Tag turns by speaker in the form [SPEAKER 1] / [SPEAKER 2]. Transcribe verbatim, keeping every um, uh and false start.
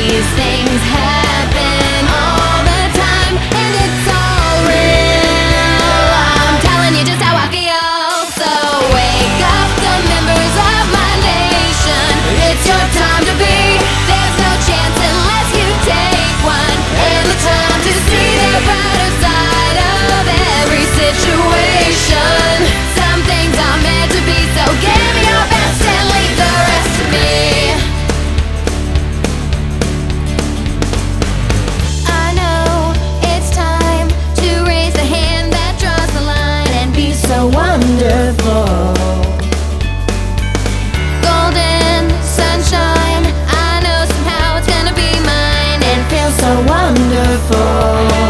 [SPEAKER 1] These things happen all the time, and it's all real. I'm telling you just how I feel. So wake up, the members of my nation. It's your time to be. There's no chance unless you take one. And the time to see the brighter side of every situation. Some things are meant to be, so give me your best and leave the rest to me. I know it's time to raise the hand that draws the line and be so wonderful. Golden sunshine, I know somehow it's gonna be mine and feel so wonderful.